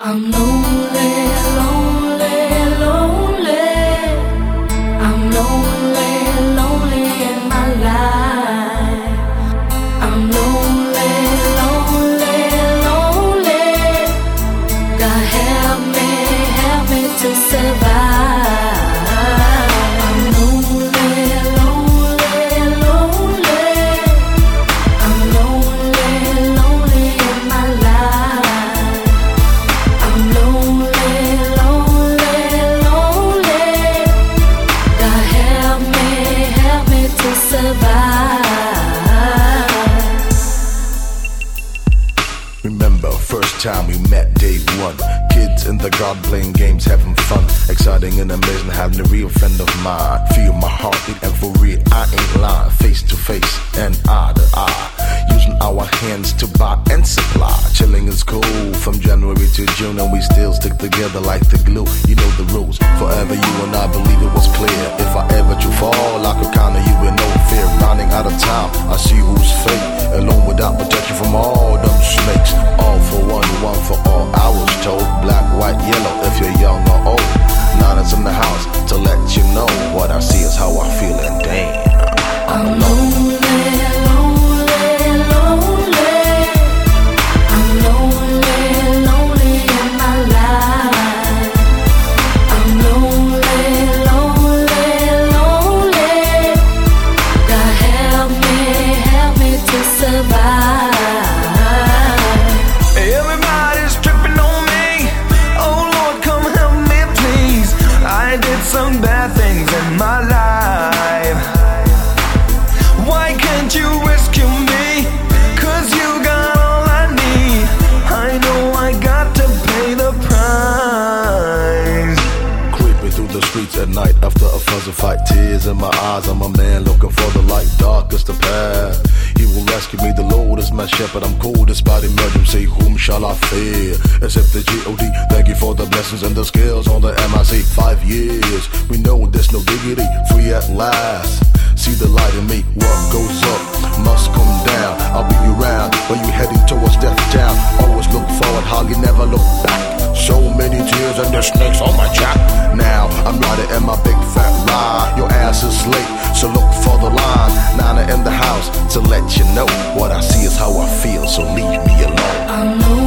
I'm lonely, lonely, lonely. I'm lonely, lonely in my life. I'm lonely, lonely, lonely. God help me to survive. I'm lonely, lonely, lonely. I'm lonely, lonely in my life. I'm lonely, lonely, lonely. God help me to survive. Remember, first time we met, day one. Kids in the garden playing games, having fun. Exciting and amazing, having a real friend of mine. Feel my heartbeat and for real, I ain't lying. Face to face and eye to eye. Using our hands to buy and supply. Chilling is cool from January to June, and we still stick together like the glue. You know the rules. Forever you and I believe it was clear. If I ever do fall, I could count on you with no fear. Running out of time, I see who's fake. Alone without protection from all them snakes. All for one, one for all. I was told black, white, yellow. If you're young or old, Nana's in the house to let you know what I see is how I feel, and damn, I'm lonely. Everybody's tripping on me. Oh Lord, come help me please. I did some bad things in my life. Why can't you rescue me? 'Cause you got all I need. I know I got to pay the price. Creeping through the streets at night after a fuzzy fight. Tears in my eyes, I'm a man looking for the light. Darkest the path, He will rescue me. The Lord is my shepherd, I'm cool despite emergency. Whom shall I fear except the G.O.D.? Thank you for the blessings and the skills on the MIC. 5 years, we know there's no diggity. Free at last, see the light in me. What goes up must come down. I'll be around when you heading towards death town. Always look forward, hardly never look back. So many tears and the snakes on my jack. Now I'm riding in my big fat ride. Your ass is late, so look for the line. Nana in the house to let you know what I see is how I feel, so leave me alone. I'm lonely.